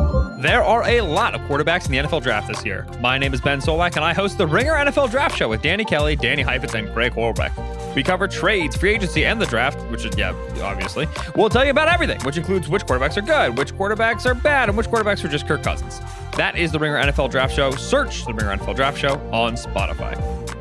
There are a lot of quarterbacks in the NFL draft this year. My name is Ben Solak, and I host the Ringer NFL Draft Show with Danny Kelly, Danny Heifetz, and Greg Horlbeck. We cover trades, free agency, and the draft, which is, obviously. We'll tell you about everything, which includes which quarterbacks are good, which quarterbacks are bad, and which quarterbacks are just Kirk Cousins. That is the Ringer NFL Draft Show. Search the Ringer NFL Draft Show on Spotify.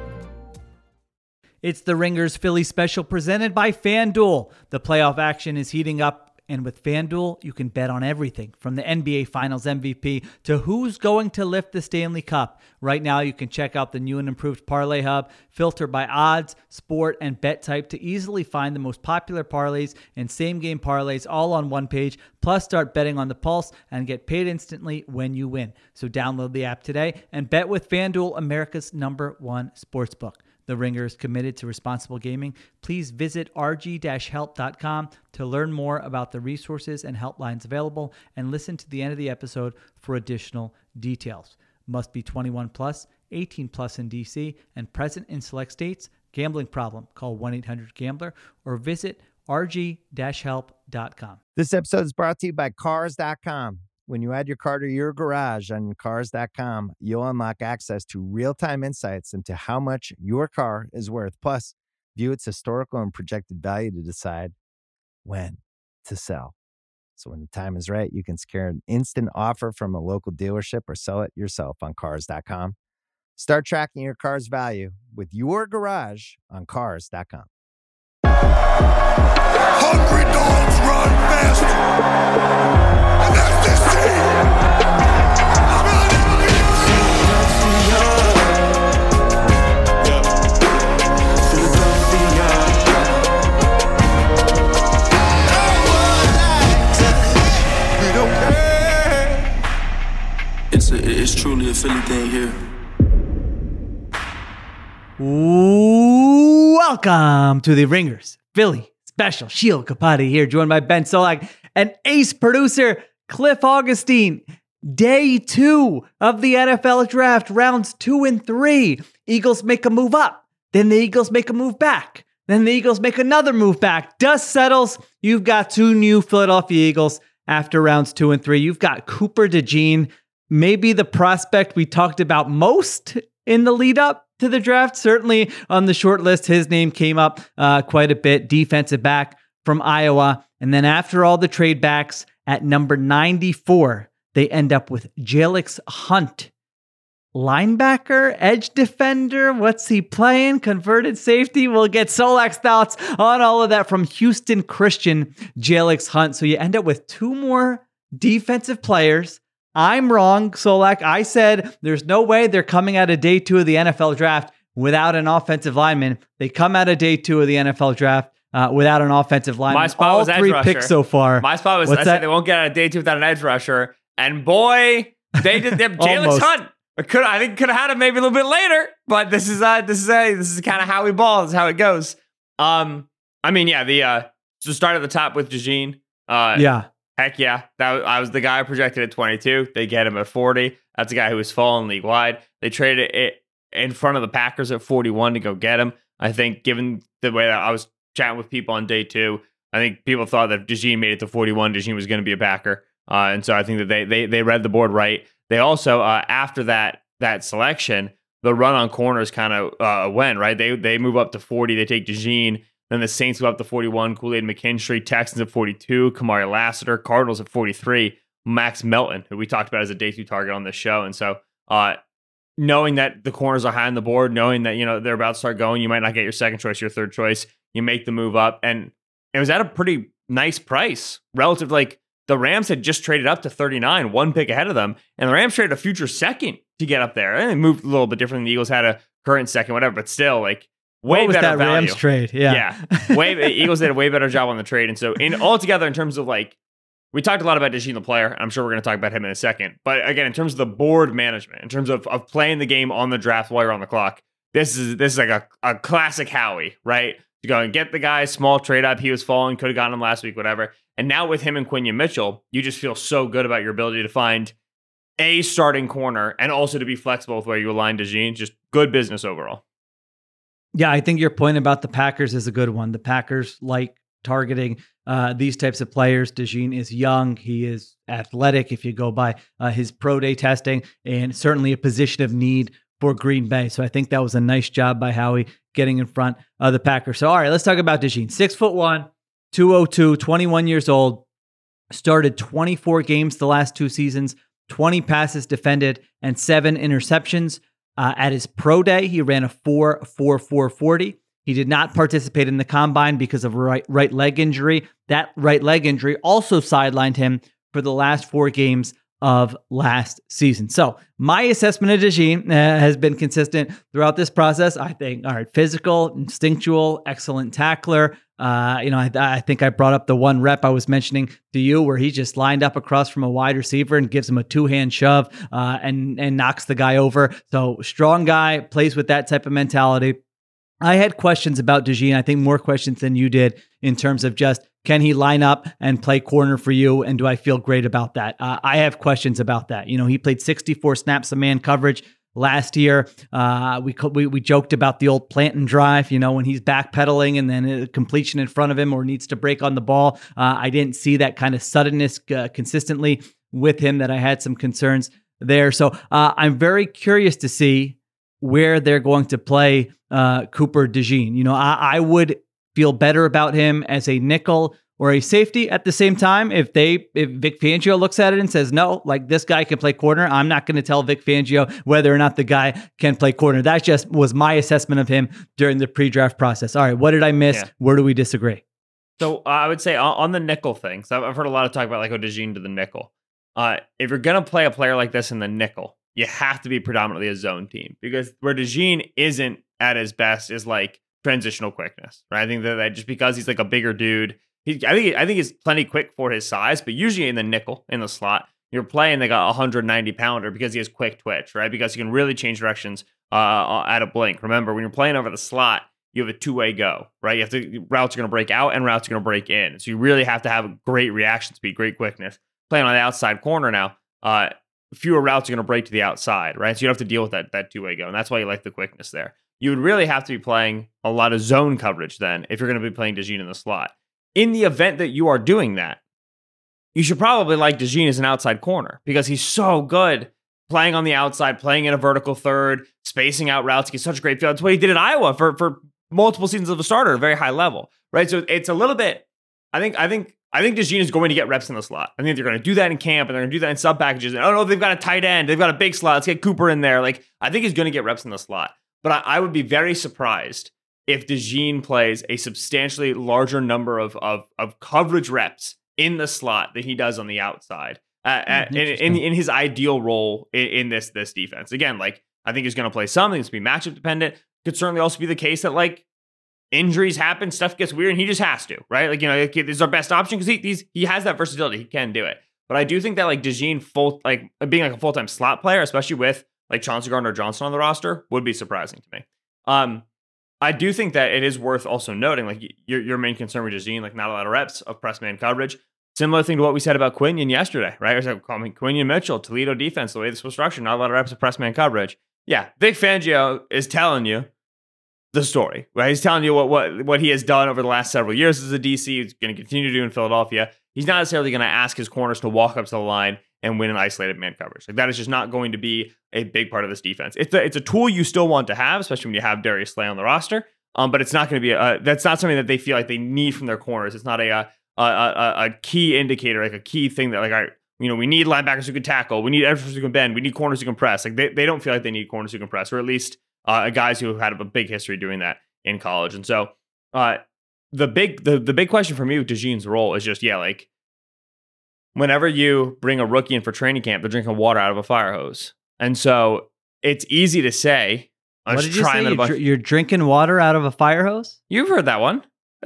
It's the Ringers Philly special presented by FanDuel. The playoff action is heating up. And with FanDuel, you can bet on everything from the NBA Finals MVP to who's going to lift the Stanley Cup. Right now, you can check out the new and improved Parlay Hub, filter by odds, sport, and bet type to easily find the most popular parlays and same-game parlays all on one page, plus start betting on the pulse and get paid instantly when you win. So download the app today and bet with FanDuel, America's #1 sportsbook. The Ringer is committed to responsible gaming. Please visit rg-help.com to learn more about the resources and helplines available and listen to the end of the episode for additional details. Must be 21 plus, 18 plus in DC, and present in select states. Gambling problem? Call 1-800-GAMBLER or visit rg-help.com. This episode is brought to you by Cars.com. When you add your car to your garage on Cars.com, you'll unlock access to real-time insights into how much your car is worth. Plus, view its historical and projected value to decide when to sell. So when the time is right, you can secure an instant offer from a local dealership or sell it yourself on Cars.com. Start tracking your car's value with your garage on Cars.com. Hungry dogs run fast. And that's this team. It's truly a Philly thing here. Welcome to the Ringers Philly special. Sheil Kapati here, joined by Ben Solak and ace producer Cliff Augustine. Day 2 of the NFL draft, rounds 2 and 3. Eagles make a move up. Then the Eagles make a move back. Then the Eagles make another move back. Dust settles. You've got 2 new Philadelphia Eagles after rounds 2 and 3. You've got Cooper DeJean, maybe the prospect we talked about most in the lead up to the draft. Certainly on the short list, his name came up quite a bit. Defensive back from Iowa. And then after all the trade backs at number 94, they end up with Jalix Hunt. Linebacker, edge defender, what's he playing? Converted safety? We'll get Solak's thoughts on all of that from Houston Christian, Jalix Hunt. So you end up with 2 more defensive players. I'm wrong, Solak. I said there's no way they're coming out of day 2 of the NFL draft without an offensive lineman. They come out of day 2 of the NFL draft without an offensive lineman. My spot all was edge 3 rusher. picks so far. My spot was, What's I that? said they won't get out of day 2 without an edge rusher. And boy, they did Jalix Almost. Hunt. I think could have had him maybe a little bit later, but this is kind of how we ball. This is how it goes. So start at the top with DeJean. Yeah. Heck yeah. I was the guy projected at 22. They get him at 40. That's a guy who was falling league wide. They traded it in front of the Packers at 41 to go get him. I think given the way that I was chatting with people on day 2, I think people thought that DeJean made it to 41. DeJean was going to be a Packer. And so I think that they read the board right. They also, after that selection, the run on corners kind of went, right? They move up to 40. They take DeJean. Then the Saints move up to 41. Kool-Aid McKinstry. Texans at 42. Kamari Lassiter. Cardinals at 43. Max Melton, who we talked about as a day 2 target on this show. And so knowing that the corners are high on the board, knowing that they're about to start going, you might not get your second choice, your third choice. You make the move up. And it was at a pretty nice price relative to the Rams had just traded up to 39, 1 pick ahead of them, and the Rams traded a future second to get up there. And they moved a little bit different than the Eagles had a current second, whatever, but still, way what was better that value. Rams trade? Yeah. Eagles did a way better job on the trade. And so altogether, in terms of we talked a lot about DeJean the player. I'm sure we're going to talk about him in a second. But again, in terms of the board management, in terms of playing the game on the draft while you're on the clock, this is like a classic Howie, right? You go and get the guy, small trade up. He was falling, could have gotten him last week, whatever. And now with him and Quinion Mitchell, you just feel so good about your ability to find a starting corner and also to be flexible with where you align DeJean. Just good business overall. Yeah, I think your point about the Packers is a good one. The Packers like targeting these types of players. DeJean is young. He is athletic if you go by his pro day testing, and certainly a position of need for Green Bay. So I think that was a nice job by Howie getting in front of the Packers. So, all right, let's talk about DeJean. 6'1", 202, 21 years old, started 24 games the last 2 seasons, 20 passes defended, and 7 interceptions. At his pro day, he ran a 4.44 40. He did not participate in the combine because of a right leg injury. That right leg injury also sidelined him for the last 4 games of last season. So my assessment of DeJean has been consistent throughout this process. I think, all right, physical, instinctual, excellent tackler. I think I brought up the 1 rep I was mentioning to you where he just lined up across from a wide receiver and gives him a 2-hand shove and knocks the guy over. So strong guy, plays with that type of mentality. I had questions about DeJean, I think more questions than you did, in terms of just, can he line up and play corner for you? And do I feel great about that? I have questions about that. He played 64 snaps of man coverage last year. We joked about the old plant and drive, when he's backpedaling and then a completion in front of him or needs to break on the ball. I didn't see that kind of suddenness consistently with him, that I had some concerns there. So I'm very curious to see where they're going to play Cooper DeJean. I would feel better about him as a nickel or a safety. At the same time, if Vic Fangio looks at it and says, no, like this guy can play corner, I'm not going to tell Vic Fangio whether or not the guy can play corner. That just was my assessment of him during the pre-draft process. All right, what did I miss? Yeah. Where do we disagree? So I would say on the nickel thing, so I've heard a lot of talk about like DeJean to the nickel. If you're going to play a player like this in the nickel, you have to be predominantly a zone team, because where DeJean isn't at his best is like transitional quickness, right? I think that just because he's like a bigger dude, I think he's plenty quick for his size, but usually in the nickel, in the slot, you're playing like a 190-pounder because he has quick twitch, right? Because he can really change directions at a blink. Remember, when you're playing over the slot, you have a 2-way go, right? You have to, routes are going to break out and routes are going to break in. So you really have to have great reaction speed, great quickness. Playing on the outside corner now, fewer routes are going to break to the outside, right? So you don't have to deal with that 2-way go. And that's why you like the quickness there. You would really have to be playing a lot of zone coverage then if you're going to be playing DeJean in the slot. In the event that you are doing that, you should probably like DeJean as an outside corner because he's so good playing on the outside, playing in a vertical third, spacing out routes. He gets such a great feel. That's what he did at Iowa for multiple seasons of a starter at a very high level, right? So it's a little bit, I think DeJean is going to get reps in the slot. I think they're going to do that in camp and they're going to do that in sub packages. And, oh no, they've got a tight end. They've got a big slot. Let's get Cooper in there. Like, I think he's going to get reps in the slot. But I would be very surprised if DeJean plays a substantially larger number of coverage reps in the slot than he does on the outside in his ideal role in this defense. Again, like, I think he's going to play something. It's going to be matchup dependent. Could certainly also be the case that like injuries happen, stuff gets weird, and he just has to, right? Like, this is our best option because he has that versatility. He can do it. But I do think that like DeJean being like a full-time slot player, especially with like Chauncey Gardner-Johnson on the roster, would be surprising to me. I do think that it is worth also noting, like, your main concern with DeJean, like, not a lot of reps of press man coverage. Similar thing to what we said about Quinion yesterday, right? I said, Quinion Mitchell, Toledo defense, the way this was structured, not a lot of reps of press man coverage. Yeah, Vic Fangio is telling you the story, right? He's telling you what he has done over the last several years as a DC. He's going to continue to do in Philadelphia. He's not necessarily going to ask his corners to walk up to the line and win an isolated man coverage. Like, that is just not going to be a big part of this defense. It's a tool you still want to have, especially when you have Darius Slay on the roster. But it's not going to be that's not something that they feel like they need from their corners. It's not a key indicator, like a key thing that, like, all right, we need linebackers who can tackle, we need edge who can bend, we need corners who can press. Like, they don't feel like they need corners who can press, or at least guys who have had a big history doing that in college. And so the big question for me with DeJean's role is just, like, whenever you bring a rookie in for training camp, they're drinking water out of a fire hose. And so it's easy to say, what did you say? You're drinking water out of a fire hose? You've heard that one.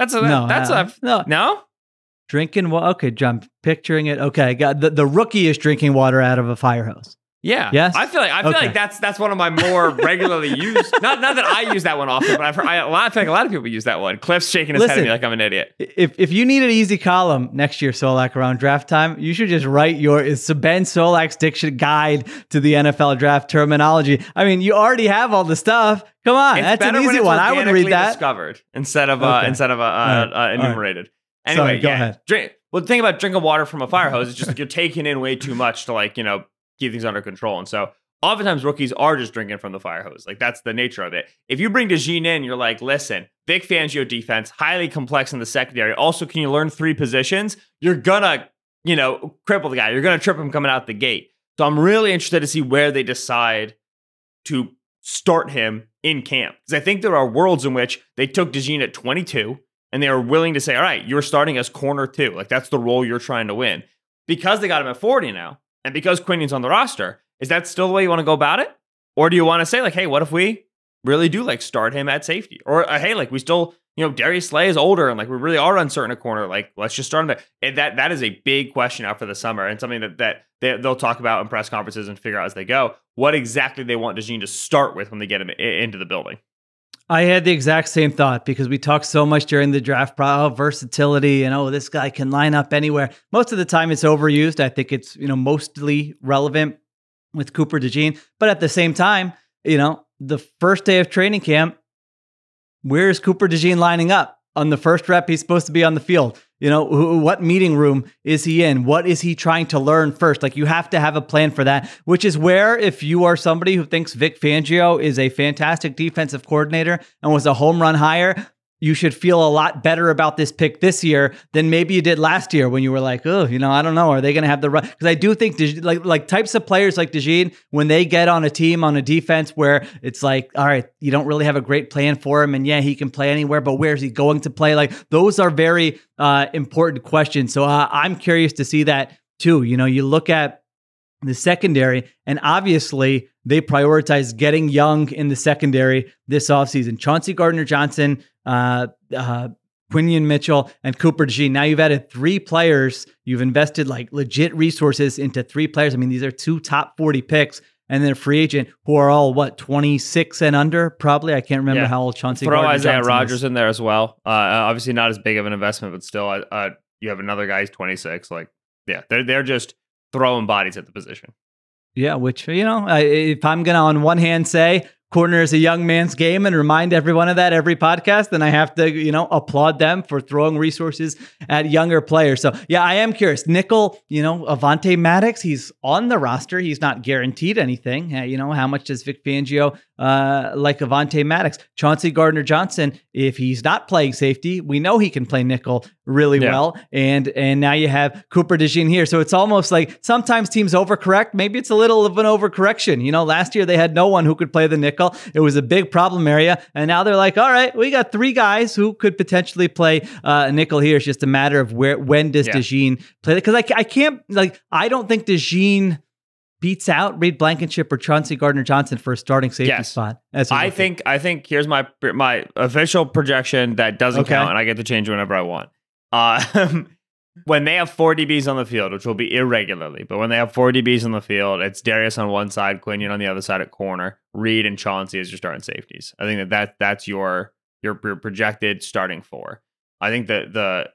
No. Drinking water. Okay, John, picturing it. Okay, got the rookie is drinking water out of a fire hose. Yeah. Yes. I feel like that's one of my more regularly used. Not that I use that one often, but I feel like a lot of people use that one. Cliff's shaking his head at me like I'm an idiot. If you need an easy column next year, Solak, around draft time, you should just write it's Ben Solak's diction guide to the NFL draft terminology. I mean, you already have all the stuff. Come on, that's an easy one. I would read that. Discovered instead of enumerated. Anyway, Sorry, go ahead. The thing about drinking water from a fire hose is just like you're taking in way too much to like, keep things under control. And so oftentimes rookies are just drinking from the fire hose. Like that's the nature of it. If you bring DeJean in, you're like, listen, Vic Fangio defense, highly complex in the secondary. Also, can you learn 3 positions? You're gonna, cripple the guy. You're gonna trip him coming out the gate. So I'm really interested to see where they decide to start him in camp. Because I think there are worlds in which they took DeJean at 22 and they are willing to say, all right, you're starting as corner 2. Like that's the role you're trying to win. Because they got him at 40 now, and because Quinnion's on the roster, is that still the way you want to go about it? Or do you want to say like, hey, what if we really do like start him at safety? Or hey, like we still, Darius Slay is older and like we really are uncertain at corner. Like let's just start him there. And that is a big question out for the summer and something that they'll talk about in press conferences and figure out as they go what exactly they want DeJean to start with when they get him into the building. I had the exact same thought because we talked so much during the draft versatility and, this guy can line up anywhere. Most of the time it's overused. I think it's, mostly relevant with Cooper DeJean. But at the same time, the first day of training camp, where's Cooper DeJean lining up? On the first rep, he's supposed to be on the field. What meeting room is he in? What is he trying to learn first? Like you have to have a plan for that, which is where if you are somebody who thinks Vic Fangio is a fantastic defensive coordinator and was a home run hire, you should feel a lot better about this pick this year than maybe you did last year when you were like, oh, I don't know. Are they going to have the right? Because I do think like types of players like DeJean, when they get on a team, on a defense where it's like, all right, you don't really have a great plan for him. And yeah, he can play anywhere, but where's he going to play? Like those are very important questions. So I'm curious to see that too. You look at the secondary, and obviously they prioritize getting young in the secondary this offseason. Chauncey Gardner-Johnson, Quinyon Mitchell, and Cooper DeJean. Now you've added 3 players. You've invested like legit resources into 3 players. I mean, these are 2 top 40 picks, and then a free agent who are all 26 and under, probably. I can't remember how old Chauncey Gardner-Johnson Isaiah Rodgers in there as well. Obviously not as big of an investment, but still, you have another guy who's 26. Like, yeah, they're just throwing bodies at the position. Yeah, which, if I'm going to on one hand say corner is a young man's game and remind everyone of that every podcast, then I have to, applaud them for throwing resources at younger players. So yeah, I am curious. Nickel, Avonte Maddox, he's on the roster. He's not guaranteed anything. How much does Vic Fangio like Avonte Maddox? Chauncey Gardner-Johnson, if he's not playing safety, we know he can play nickel really well. And now you have Cooper DeJean here. So it's almost like sometimes teams overcorrect. Maybe it's a little of an overcorrection. Last year they had no one who could play the nickel. It was a big problem area. And now they're like, all right, we got 3 guys who could potentially play nickel here. It's just a matter of when does DeJean play? Because I can't, I don't think DeJean beats out Reed Blankenship or Chauncey Gardner-Johnson for a starting safety spot. I think here's my official projection that doesn't count, and I get to change whenever I want. When they have 4 DBs on the field, which will be irregularly, but when they have 4 DBs on the field, it's Darius on one side, Quinyon on the other side at corner, Reed and Chauncey as your starting safeties. I think that's your projected starting 4. I think that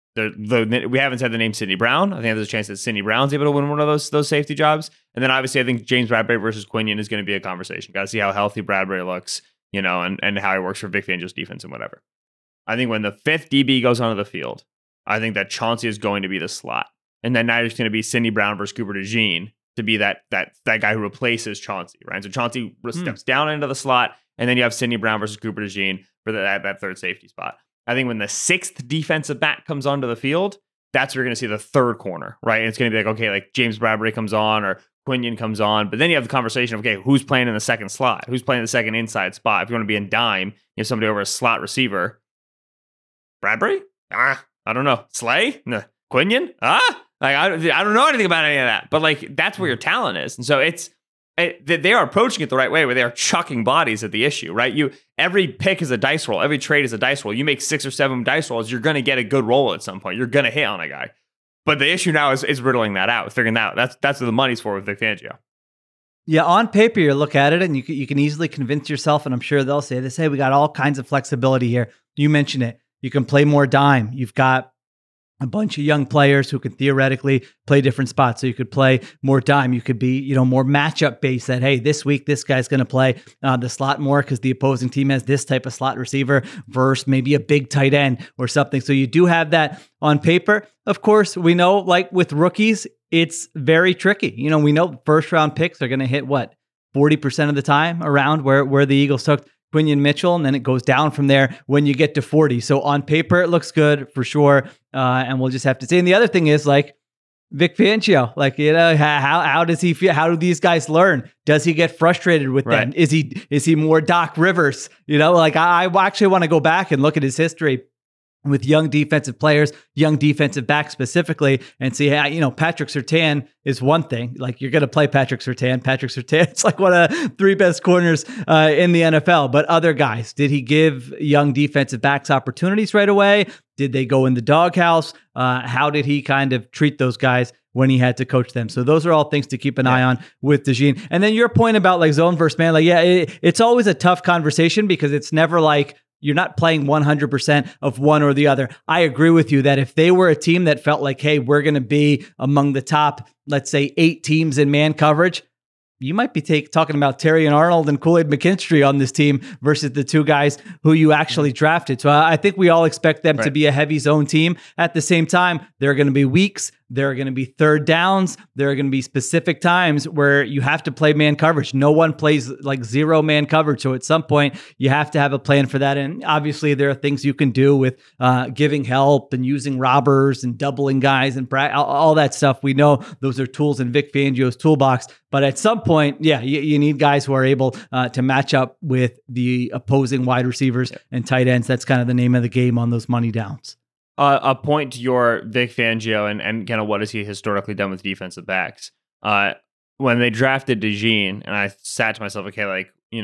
we haven't said the name Sidney Brown. I think there's a chance that Sidney Brown's able to win one of those safety jobs. And then obviously I think James Bradbury versus Quinyon is going to be a conversation. Got to see how healthy Bradbury looks, and how he works for Vic Fangio's defense and whatever. I think when the 5th DB goes onto the field, I think that Chauncey is going to be the slot. And then now it's going to be Sidney Brown versus Cooper DeJean to be that guy who replaces Chauncey, right? So Chauncey steps down into the slot, and then you have Sidney Brown versus Cooper DeJean for that 3rd safety spot. I think when the 6th defensive back comes onto the field, that's where you're going to see the 3rd corner, right? And it's going to be like, okay, like James Bradbury comes on or Quinyon comes on, but then you have the conversation of, okay, who's playing in the 2nd slot? Who's playing the 2nd inside spot? If you want to be in dime, you have somebody over a slot receiver. Bradbury? I don't know. Slay? No. Quinyon? I don't know anything about any of that, but like that's where your talent is. And so they are approaching it the right way, where they are chucking bodies at the issue, right? Every pick is a dice roll. Every trade is a dice roll. You make 6 or 7 dice rolls, you're going to get a good roll at some point. You're going to hit on a guy. But the issue now is riddling that out, figuring that out. That's what the money's for with Vic Fangio. Yeah, on paper, you look at it and you can easily convince yourself, and I'm sure they'll say this, hey, we got all kinds of flexibility here. You mentioned it. You can play more dime. You've got a bunch of young players who can theoretically play different spots. So you could play more dime. You could be, more matchup based that, hey, this week, this guy's going to play the slot more because the opposing team has this type of slot receiver versus maybe a big tight end or something. So you do have that on paper. Of course, we know like with rookies, it's very tricky. We know first round picks are going to hit 40% of the time around where the Eagles took Quinyon Mitchell, and then it goes down from there when you get to 40. So on paper, it looks good for sure. And we'll just have to see. And the other thing is like Vic Fangio, how does he feel? How do these guys learn? Does he get frustrated with them? Is he more Doc Rivers? I actually want to go back and look at his history with young defensive players, young defensive backs specifically, and see how, Patrick Surtain is one thing. Like you're going to play Patrick Surtain. Patrick Surtain, it's like one of the 3 best corners in the NFL. But other guys, did he give young defensive backs opportunities right away? Did they go in the doghouse? How did he kind of treat those guys when he had to coach them? So those are all things to keep an eye on with DeJean. And then your point about like zone versus man, it's always a tough conversation because it's never like, you're not playing 100% of one or the other. I agree with you that if they were a team that felt like, hey, we're going to be among the top, let's say 8 teams in man coverage, you might be talking about Terry and Arnold and Kool-Aid McKinstry on this team versus the 2 guys who you actually drafted. So I think we all expect them to be a heavy zone team. At the same time, there are going to be weeks, there are going to be third downs, there are going to be specific times where you have to play man coverage. No one plays like 0 man coverage. So at some point, you have to have a plan for that. And obviously, there are things you can do with giving help and using robbers and doubling guys and all that stuff. We know those are tools in Vic Fangio's toolbox. But at some point, you need guys who are able to match up with the opposing wide receivers and tight ends. That's kind of the name of the game on those money downs. A point to your Vic Fangio and kind of what has he historically done with defensive backs. When they drafted DeJean, and I sat to myself, okay,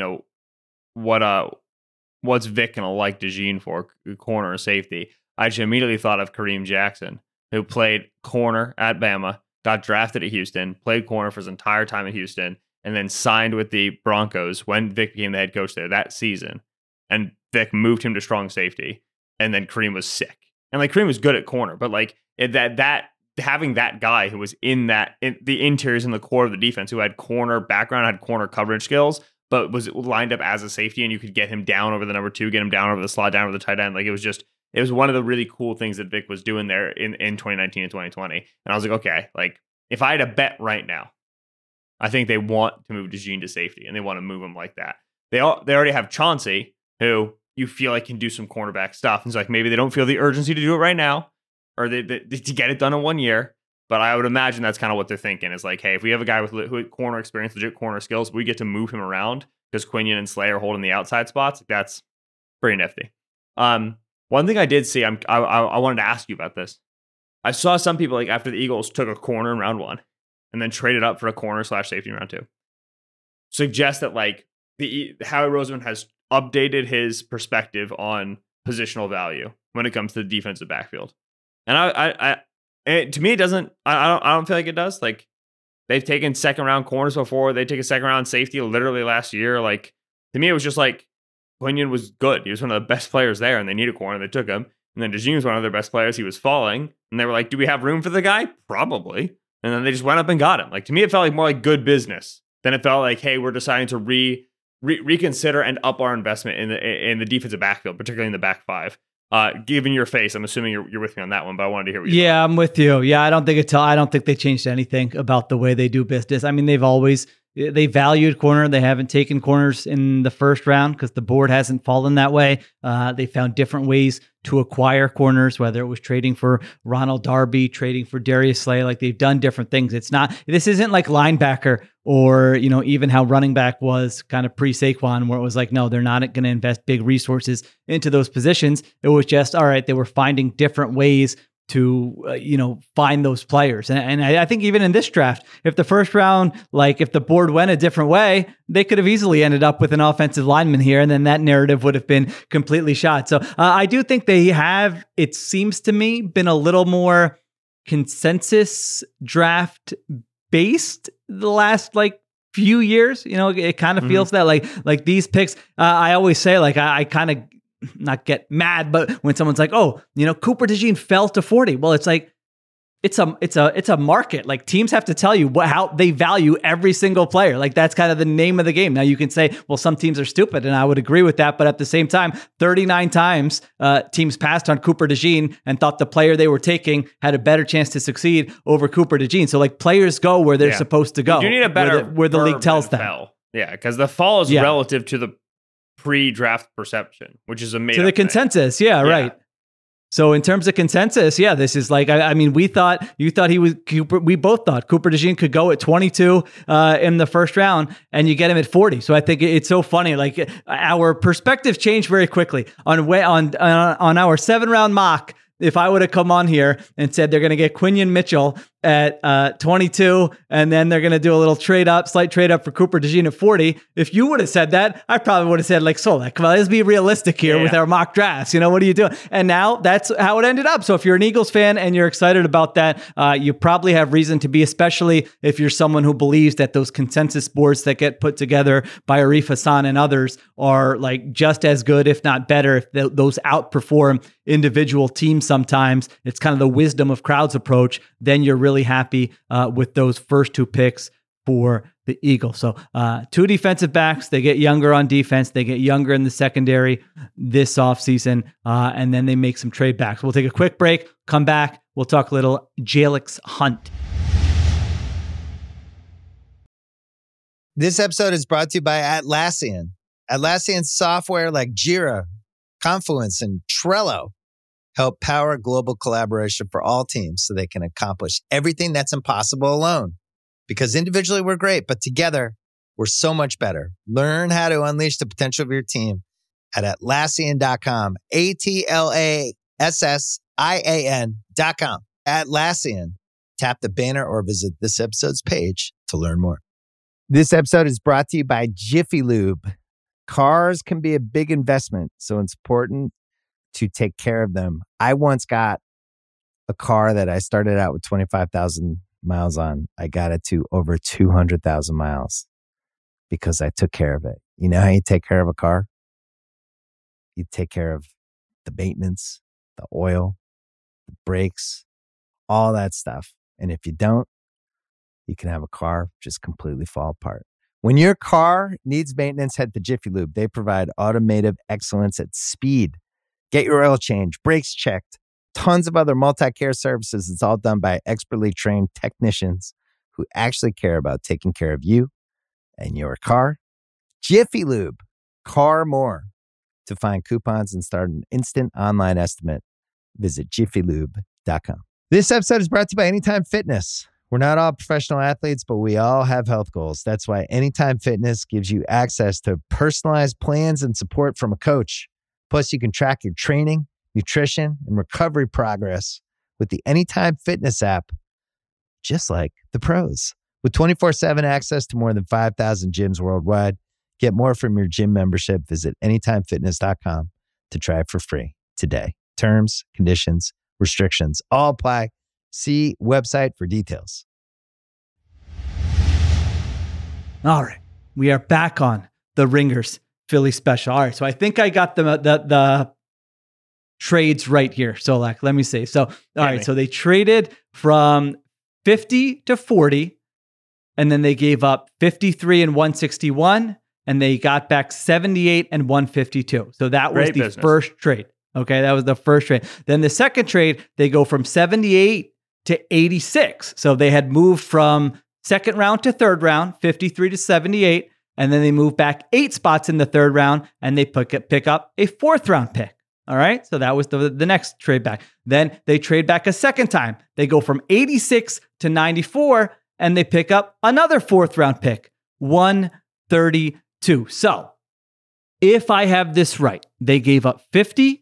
what's Vic going to like DeJean for, corner or safety? I just immediately thought of Kareem Jackson, who played corner at Bama, got drafted at Houston, played corner for his entire time at Houston, and then signed with the Broncos when Vic became the head coach there that season. And Vic moved him to strong safety, and then Kareem was sick. And Kareem was good at corner, but that having that guy who was in the interiors and the core of the defense, who had corner background, had corner coverage skills, but was lined up as a safety, and you could get him down over the number 2, get him down over the slot, down over the tight end. It was one of the really cool things that Vic was doing there in 2019 and 2020. And I was like, okay, if I had a bet right now, I think they want to move DeJean to safety, and they want to move him like that. They already have Chauncey, who you feel like can do some cornerback stuff. And it's maybe they don't feel the urgency to do it right now, or to get it done in 1 year. But I would imagine that's kind of what they're thinking is hey, if we have a guy with corner experience, legit corner skills, we get to move him around because Quinyon and Slay are holding the outside spots. That's pretty nifty. One thing I did see, I wanted to ask you about this. I saw some people after the Eagles took a corner in round 1 and then traded up for a corner/safety in round 2. Suggest that Howie Roseman has updated his perspective on positional value when it comes to the defensive backfield. And to me, it doesn't. I don't feel like it does. They've taken second round corners before. They take a second round safety literally last year. To me, it was just Quinyon was good. He was one of the best players there, and they need a corner. They took him. And then DeJean was one of their best players. He was falling, and they were do we have room for the guy? Probably. And then they just went up and got him. To me, it felt more like good business than it felt hey, we're deciding to reconsider and up our investment in the defensive backfield, particularly in the back 5. Given your face, I'm assuming you're with me on that one, but I wanted to hear what you thought. I'm with you. I don't think they changed anything about the way they do business. I mean, they valued corner. They haven't taken corners in the first round because the board hasn't fallen that way. They found different ways to acquire corners, whether it was trading for Ronald Darby, trading for Darius Slay. They've done different things. This isn't like linebacker or, even how running back was kind of pre-Saquon, where it was no, they're not going to invest big resources into those positions. It was just, all right, they were finding different ways to, find those players. And I think even in this draft, if the first round, if the board went a different way, they could have easily ended up with an offensive lineman here, and then that narrative would have been completely shot. So I do think they have, it seems to me, been a little more consensus draft based the last few years. It kind of feels that like these picks, I always say I kind of not get mad, but when someone's like, oh, Cooper DeJean fell to 40. Well, it's like, it's a market. Like, teams have to tell you how they value every single player. Like, that's kind of the name of the game. Now you can say, well, some teams are stupid, and I would agree with that. But at the same time, 39 times teams passed on Cooper DeJean and thought the player they were taking had a better chance to succeed over Cooper DeJean. So like, players go where they're supposed to go. You need a better where the league tells them. Fell. Yeah, because the fall is relative to the pre-draft perception, which is amazing. To the consensus, right. So in terms of consensus, this is like, I mean, you thought he was Cooper. We both thought Cooper DeJean could go at 22 in the first round, and you get him at 40. So I think it's so funny. Like, our perspective changed very quickly on our 7-round mock. If I would have come on here and said they're going to get Quinion Mitchell at 22, and then they're going to do a little slight trade up for Cooper DeJean at 40. If you would have said that, I probably would have said, like, Solak, come on, let's be realistic here with our mock drafts. What are you doing? And now that's how it ended up. So if you're an Eagles fan and you're excited about that, you probably have reason to be, especially if you're someone who believes that those consensus boards that get put together by Arif Hassan and others are like just as good, if not better, if those outperform individual teams sometimes. It's kind of the wisdom of crowds approach. Then you're really happy with those first 2 picks for the Eagles. So 2 defensive backs, they get younger on defense. They get younger in the secondary this offseason, and then they make some trade backs. We'll take a quick break, come back. We'll talk a little Jalix Hunt. This episode is brought to you by Atlassian. Atlassian software like Jira, Confluence, and Trello help power global collaboration for all teams so they can accomplish everything that's impossible alone. Because individually we're great, but together we're so much better. Learn how to unleash the potential of your team at Atlassian.com. Atlassian.com. Atlassian. Tap the banner or visit this episode's page to learn more. This episode is brought to you by Jiffy Lube. Cars can be a big investment, so it's important to take care of them. I once got a car that I started out with 25,000 miles on. I got it to over 200,000 miles because I took care of it. You know how you take care of a car? You take care of the maintenance, the oil, the brakes, all that stuff. And if you don't, you can have a car just completely fall apart. When your car needs maintenance, head to Jiffy Lube. They provide automotive excellence at speed. Get your oil change, brakes checked, tons of other multi-care services. It's all done by expertly trained technicians who actually care about taking care of you and your car. Jiffy Lube, car more. To find coupons and start an instant online estimate, visit jiffylube.com. This episode is brought to you by Anytime Fitness. We're not all professional athletes, but we all have health goals. That's why Anytime Fitness gives you access to personalized plans and support from a coach. Plus, you can track your training, nutrition, and recovery progress with the Anytime Fitness app, just like the pros. With 24/7 access to more than 5,000 gyms worldwide, get more from your gym membership. Visit anytimefitness.com to try it for free today. Terms, conditions, restrictions all apply. See website for details. All right. We are back on the Ringers Philly special. All right. So I think I got the trades right here. So like, let me see. So, all right. So they traded from 50 to 40, and then they gave up 53 and 161, and they got back 78 and 152. So that was the first trade. Okay. That was the first trade. Then the second trade, they go from 78 to 86. So they had moved from second round to third round, 53 to 78. And then they move back 8 spots in the third round, and they pick up a 4th round pick. All right. So that was the next trade back. Then they trade back a second time. They go from 86 to 94, and they pick up another 4th round pick, 132. So if I have this right, they gave up 50,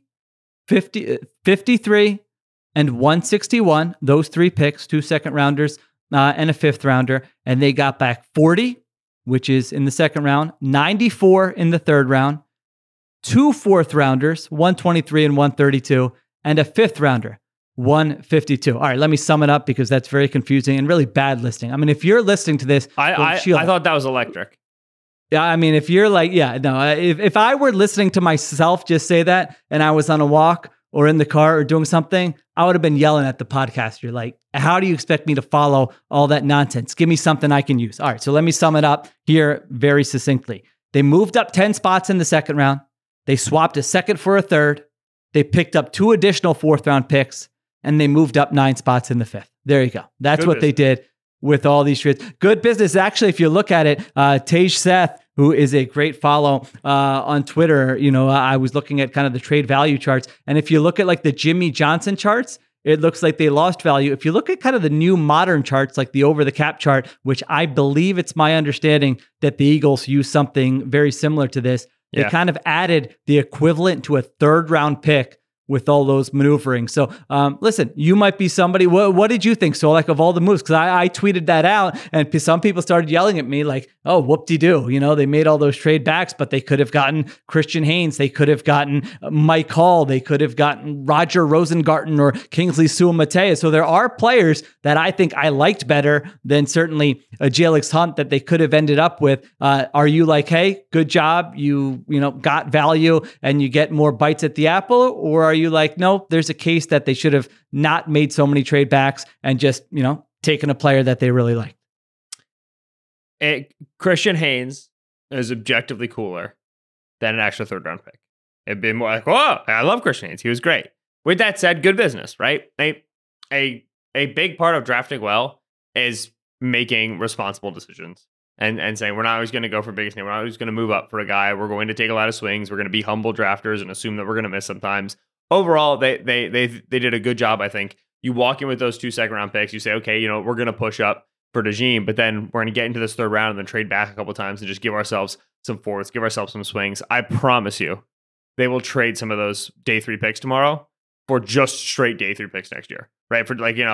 53, and 161, those 3 picks, 2 second rounders and a 5th rounder. And they got back 40, which is in the second round, 94 in the third round, 2 4th rounders, 123 and 132, and a 5th rounder, 152. All right, let me sum it up because that's very confusing and really bad listing. I mean, if you're listening to this, I thought that was electric. Yeah, I mean, if you're like, if I were listening to myself just say that and I was on a walk or in the car or doing something, I would have been yelling at the podcaster. Like, how do you expect me to follow all that nonsense? Give me something I can use. All right, so let me sum it up here very succinctly. They moved up 10 spots in the second round. They swapped a second for a third. They picked up 2 additional fourth round picks, and they moved up 9 spots in the fifth. There you go. That's what they did with all these trades. Good business. Actually, if you look at it, Tej Seth, who is a great follow on Twitter, I was looking at kind of the trade value charts. And if you look at like the Jimmy Johnson charts, it looks like they lost value. If you look at kind of the new modern charts, like the over the cap chart, which I believe it's my understanding that the Eagles use something very similar to this, they kind of added the equivalent to a third round pick with all those maneuvering. So listen, you might be somebody, what did you think? So like of all the moves, because I tweeted that out and some people started yelling at me like, oh, whoop-de-doo. They made all those trade backs, but they could have gotten Christian Haynes. They could have gotten Mike Hall. They could have gotten Roger Rosengarten or Kingsley Suamataia. So there are players that I think I liked better than certainly a Jalix Hunt that they could have ended up with. Are you like, hey, good job. You got value and you get more bites at the apple? Or are you like, no, there's a case that they should have not made so many trade backs and just, taken a player that they really liked? Christian Haynes is objectively cooler than an extra third round pick. It'd be more like, oh, I love Christian Haynes. He was great. With that said, good business, right? A big part of drafting well is making responsible decisions and saying, we're not always going to go for biggest name. We're not always going to move up for a guy. We're going to take a lot of swings. We're going to be humble drafters and assume that we're going to miss sometimes. Overall, they did a good job, I think. You walk in with those 2 second round picks, you say, okay, we're going to push up for DeJean, but then we're going to get into this third round and then trade back a couple of times and just give ourselves some fourths, give ourselves some swings. I promise you, they will trade some of those day 3 picks tomorrow for just straight day 3 picks next year, right? For like,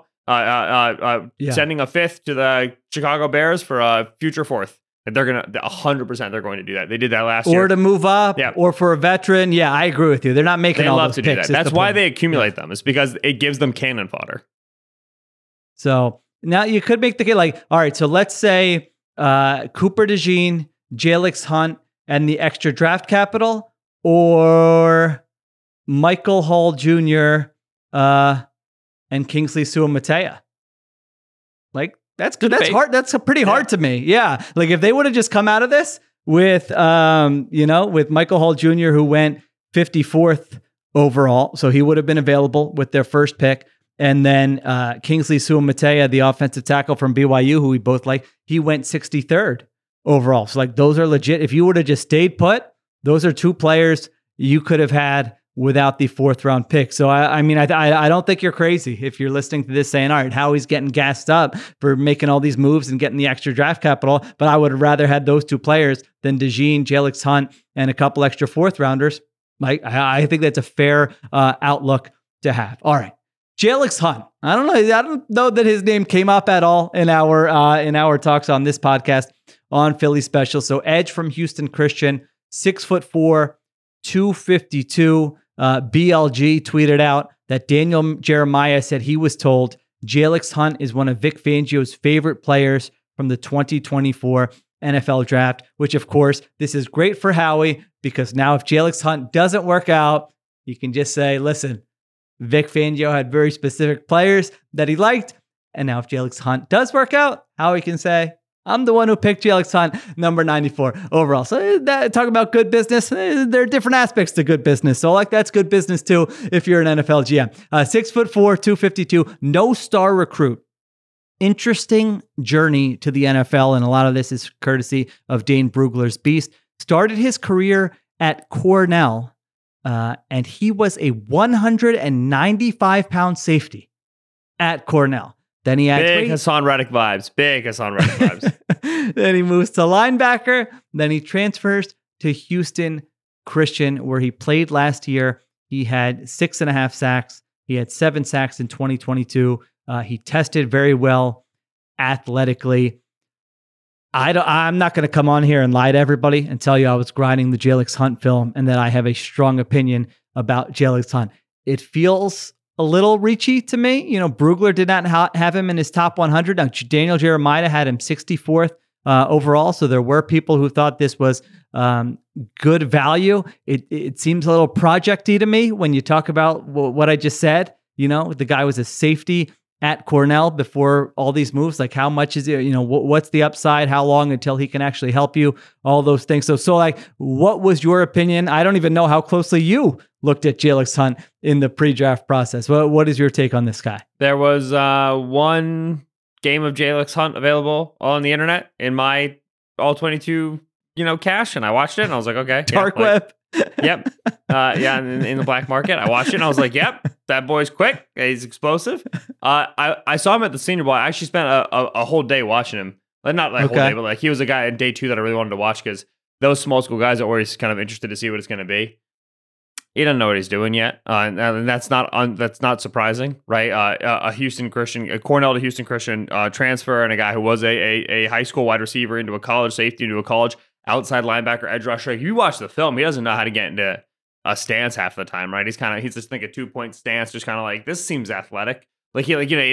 sending a 5th to the Chicago Bears for a future 4th. And they're going to 100%. They're going to do that. They did that last year. Or to move up, or for a veteran. Yeah, I agree with you. They're not making all those picks. They love to do that. That's why they accumulate them. It's because it gives them cannon fodder. So now you could make the case like, all right, so let's say Cooper DeJean, Jalix Hunt, and the extra draft capital, or Michael Hall Jr. And Kingsley Suamataia. Like, that's good. That's hard. That's pretty hard to me. Yeah. Like if they would have just come out of this with, with Michael Hall Jr., who went 54th overall. So he would have been available with their first pick. And then Kingsley Suamataia, the offensive tackle from BYU, who we both like, he went 63rd overall. So like those are legit. If you would have just stayed put, those are 2 players you could have had without the 4th round pick. So I mean, I don't think you're crazy if you're listening to this saying, all right, Howie's getting gassed up for making all these moves and getting the extra draft capital, but I would have rather had those 2 players than DeJean, Jalix Hunt, and a couple extra 4th rounders. Like I think that's a fair outlook to have. All right, Jalix Hunt. I don't know that his name came up at all in our talks on this podcast on Philly Special. So edge from Houston Christian, 6'4", 252. BLG tweeted out that Daniel Jeremiah said he was told Jalix Hunt is one of Vic Fangio's favorite players from the 2024 NFL draft, which of course, this is great for Howie because now if Jalix Hunt doesn't work out, you can just say, listen, Vic Fangio had very specific players that he liked. And now if Jalix Hunt does work out, Howie can say, I'm the one who picked Jalix Hunt, number 94 overall. So talk about good business. There are different aspects to good business. So like that's good business too if you're an NFL GM. 6'4", 252, no star recruit. Interesting journey to the NFL. And a lot of this is courtesy of Dane Brugler's Beast. Started his career at Cornell, and he was a 195-pound safety at Cornell. Then he had big Hassan Reddick vibes. Then he moves to linebacker. Then he transfers to Houston Christian, where he played last year. He had 6.5 sacks. He had 7 sacks in 2022. He tested very well athletically. I'm not going to come on here and lie to everybody and tell you I was grinding the Jalix Hunt film and that I have a strong opinion about Jalix Hunt. It feels a little reachy to me. Brugler did not have him in his top 100. Now, Daniel Jeremiah had him 64th overall. So there were people who thought this was good value. It seems a little projecty to me when you talk about what I just said. You know, the guy was a safety at Cornell before all these moves. Like, how much is it? You know, what's the upside? How long until he can actually help you? All those things. So like, what was your opinion? I don't even know how closely you looked at Jalyx Hunt in the pre-draft process. What is your take on this guy? There was one game of Jalyx Hunt available on the internet in my all 22, cache, and I watched it, and I was like, okay, Dark web. Yep. In the black market. I watched it and I was like, yep, that boy's quick. He's explosive. I saw him at the Senior Bowl. I actually spent a whole day watching him. Not like whole day, but like he was a guy in day 2 that I really wanted to watch because those small school guys are always kind of interested to see what it's going to be. He doesn't know what he's doing yet. And that's not surprising, right? A Cornell to Houston Christian transfer, and a guy who was a high school wide receiver into a college safety, into a college outside linebacker, edge rusher. If you watch the film, he doesn't know how to get into a stance half the time, right? He's just like a 2-point stance, just kind of like, this seems athletic. Like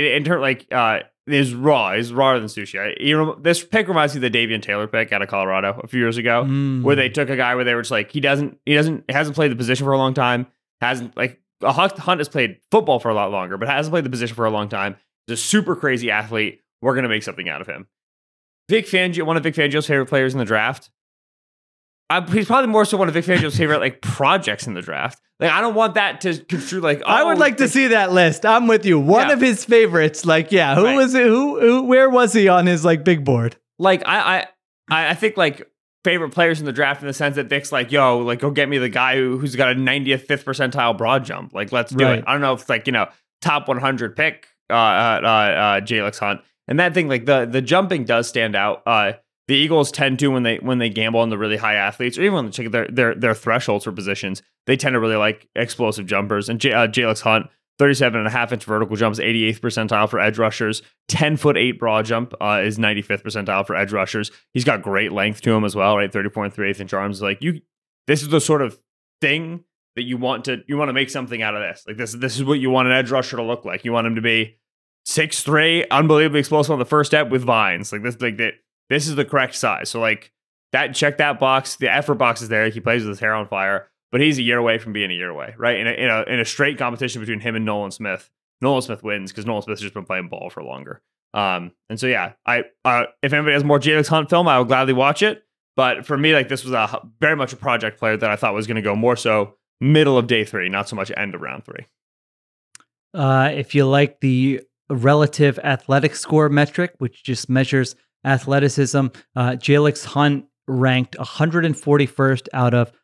is raw. He's rawer than Sushi. This pick reminds me of the Davian Taylor pick out of Colorado a few years ago, where they took a guy where they were just like, he hasn't played the position for a long time. Hunt has played football for a lot longer, but hasn't played the position for a long time. He's a super crazy athlete. We're going to make something out of him. Vic Fangio, one of Vic Fangio's favorite players in the draft. He's probably more so one of Vic Fangio's favorite projects in the draft. Like, I don't want that to construe like. I would like to see that list. I'm with you. One of his favorites. Like, yeah, who was it? Who? Where was he on his big board? Like, I think favorite players in the draft in the sense that Vic's like, yo, go get me the guy who's got a 90th, 5th percentile broad jump. Like, let's do it. I don't know if it's top 100 pick Jalyx Hunt, and that thing the jumping does stand out. The Eagles tend to, when they gamble on the really high athletes, or even when they check their thresholds for positions, they tend to really like explosive jumpers. And Jalyx Hunt, 37.5-inch vertical jumps, 88th percentile for edge rushers. 10'8" broad jump is 95th percentile for edge rushers. He's got great length to him as well, right? 34.3-inch arms. This is the sort of thing that you want to make something out of this. Like this is what you want an edge rusher to look like. You want him to be 6'3", unbelievably explosive on the first step with vines. This is the correct size. So check that box. The effort box is there. He plays with his hair on fire, but he's a year away from being a year away, right? In a straight competition between him and Nolan Smith. Nolan Smith wins because Nolan Smith has just been playing ball for longer. And so yeah, if anybody has more Jalyx Hunt film, I will gladly watch it. But for me, this was very much a project player that I thought was going to go more so middle of day 3, not so much end of round 3. If you like the relative athletic score metric, which just measures athleticism, Jalyx Hunt ranked 141st out of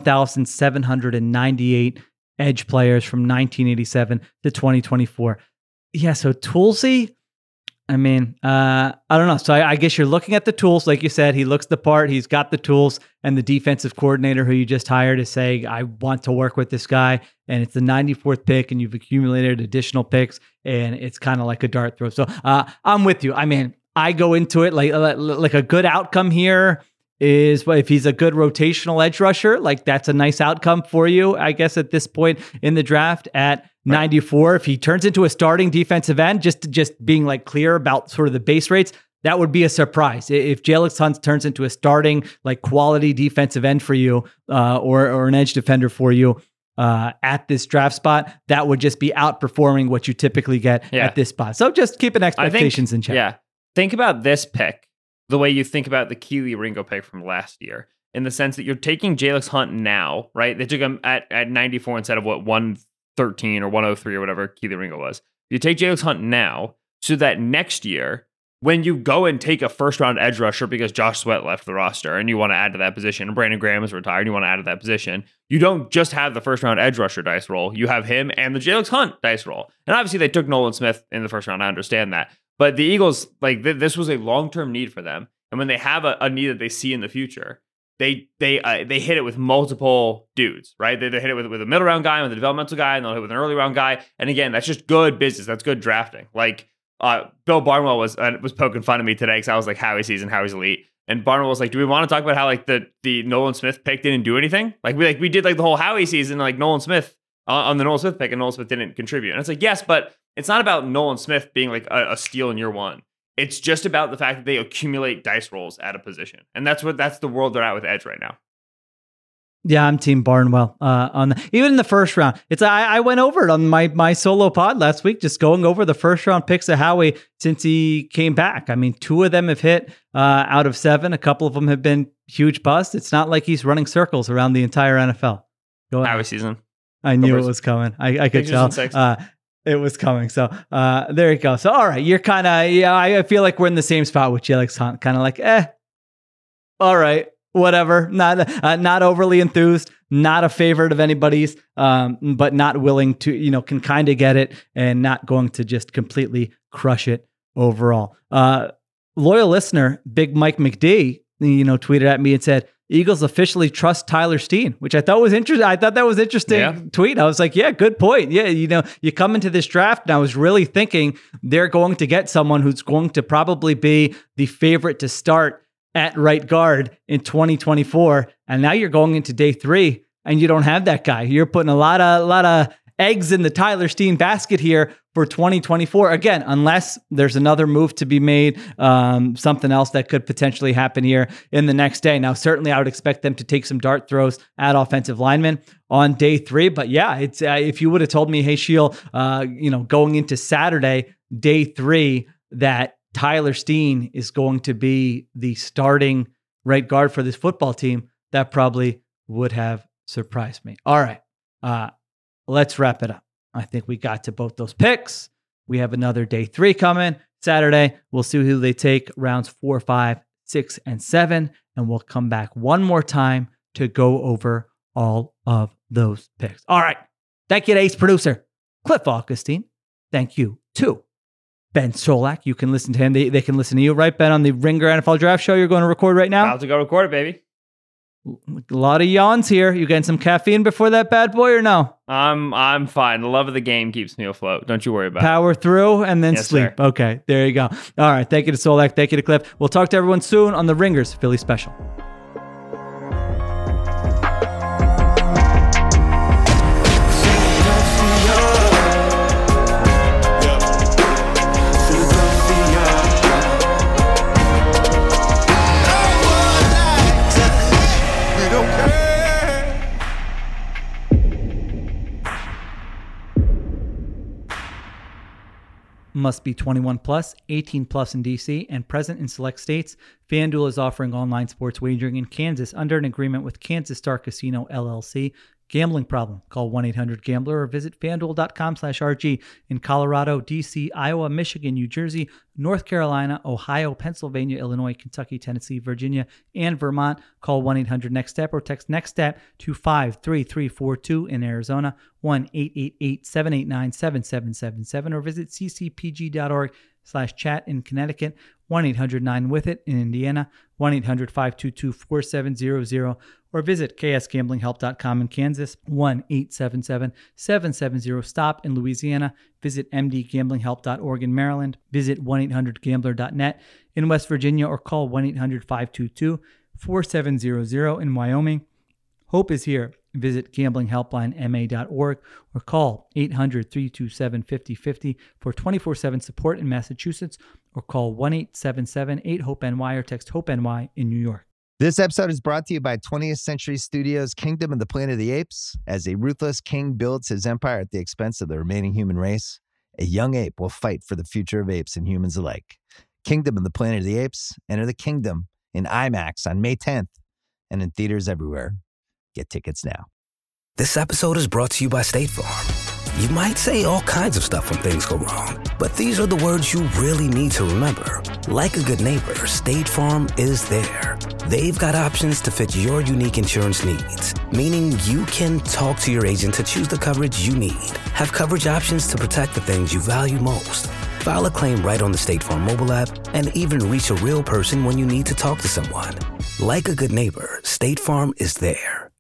1,798 edge players from 1987 to 2024. Yeah, so toolsy, I don't know. So I guess you're looking at the tools. Like you said, he looks the part. He's got the tools, and the defensive coordinator who you just hired is saying, I want to work with this guy, and it's the 94th pick, and you've accumulated additional picks, and it's kind of like a dart throw. So I'm with you. I go into it like a good outcome here is if he's a good rotational edge rusher, that's a nice outcome for you, I guess, at this point in the draft at 94. If he turns into a starting defensive end, just being clear about sort of the base rates, that would be a surprise. If Jalyx Hunt turns into a starting quality defensive end for you, or an edge defender for you, at this draft spot, that would just be outperforming what you typically get at this spot. So just keeping expectations in check. Yeah. Think about this pick the way you think about the Kelee Ringo pick from last year, in the sense that you're taking Jalyx Hunt now, right? They took him at 94 instead of 113 or 103 or whatever Kelee Ringo was. You take Jalyx Hunt now so that next year, when you go and take a first-round edge rusher because Josh Sweat left the roster and you want to add to that position, and Brandon Graham is retired and you want to add to that position, you don't just have the first-round edge rusher dice roll. You have him and the Jalyx Hunt dice roll. And obviously they took Nolan Smith in the first round. I understand that. But the Eagles, this was a long-term need for them. And when they have a need that they see in the future, they hit it with multiple dudes, right? They hit it with a middle round guy, with a developmental guy, and they'll hit it with an early round guy. And again, that's just good business. That's good drafting. Bill Barnwell was poking fun at me today because I was like, Howie's season, Howie's elite. And Barnwell was like, do we want to talk about how the Nolan Smith pick didn't do anything? We did the whole Howie season, Nolan Smith on the Nolan Smith pick, and Nolan Smith didn't contribute. And it's yes, but it's not about Nolan Smith being a steal in year 1. It's just about the fact that they accumulate dice rolls at a position. And that's the world they're at with edge right now. Yeah, I'm Team Barnwell even in the first round. I went over it on my solo pod last week, just going over the first round picks of Howie since he came back. I mean, 2 of them have hit out of 7. A couple of them have been huge busts. It's not like he's running circles around the entire NFL. Go ahead. Howie season. I knew it was coming. I could tell. It was coming. So there you go. So all right, you're kind of I feel like we're in the same spot with Alex Hunt. Kind of like all right. Whatever, not overly enthused, not a favorite of anybody's, but not willing to, can kind of get it and not going to just completely crush it overall. Loyal listener, Big Mike McD, tweeted at me and said, Eagles officially trust Tyler Steen, which I thought was interesting. I thought that was interesting tweet. I was like, yeah, good point. Yeah, you come into this draft and I was really thinking they're going to get someone who's going to probably be the favorite to start at right guard in 2024, and now you're going into day 3 and you don't have that guy. You're putting a lot of eggs in the Tyler Steen basket here for 2024. Again, unless there's another move to be made, something else that could potentially happen here in the next day. Now, certainly I would expect them to take some dart throws at offensive linemen on day 3, but yeah, it's if you would have told me, hey, Sheil, going into Saturday, day 3, that Tyler Steen is going to be the starting right guard for this football team, that probably would have surprised me. All right, let's wrap it up. I think we got to both those picks. We have another day 3 coming Saturday. We'll see who they take rounds 4, 5, 6, and 7, and we'll come back one more time to go over all of those picks. All right. Thank you to Ace producer Cliff Augustine. Thank you to Ben Solak. You can listen to him. They can listen to you, right, Ben, on the Ringer NFL Draft Show you're going to record right now? About to go record it, baby. A lot of yawns here. You getting some caffeine before that bad boy or no? I'm fine. The love of the game keeps me afloat. Don't you worry about it. Power through and then sleep. Sir. Okay, there you go. All right. Thank you to Solak. Thank you to Cliff. We'll talk to everyone soon on the Ringers Philly Special. Must be 21 plus, 18 plus in DC, and present in select states. FanDuel is offering online sports wagering in Kansas under an agreement with Kansas Star Casino, LLC. Gambling problem? Call 1-800-GAMBLER or visit FanDuel.com/RG in Colorado, DC, Iowa, Michigan, New Jersey, North Carolina, Ohio, Pennsylvania, Illinois, Kentucky, Tennessee, Virginia, and Vermont. Call 1-800-NEXT-STEP or text NEXT-STEP to 53342 in Arizona, 1-888-789-7777 or visit ccpg.org/chat in Connecticut, 1-800-9-WITH-IT in Indiana, 1-800-522-4700 or visit ksgamblinghelp.com in Kansas, 1-877-770-STOP in Louisiana. Visit mdgamblinghelp.org in Maryland. Visit 1-800-GAMBLER.net in West Virginia or call 1-800-522-4700 in Wyoming. Hope is here. Visit gamblinghelplinema.org or call 800-327-5050 for 24/7 support in Massachusetts or call 1-877-8-HOPE-NY or text HOPE-NY in New York. This episode is brought to you by 20th Century Studios' Kingdom of the Planet of the Apes. As a ruthless king builds his empire at the expense of the remaining human race, a young ape will fight for the future of apes and humans alike. Kingdom of the Planet of the Apes. Enter the kingdom in IMAX on May 10th and in theaters everywhere. Get tickets now. This episode is brought to you by State Farm. You might say all kinds of stuff when things go wrong, but these are the words you really need to remember. Like a good neighbor, State Farm is there. They've got options to fit your unique insurance needs, meaning you can talk to your agent to choose the coverage you need, have coverage options to protect the things you value most, file a claim right on the State Farm mobile app, and even reach a real person when you need to talk to someone. Like a good neighbor, State Farm is there.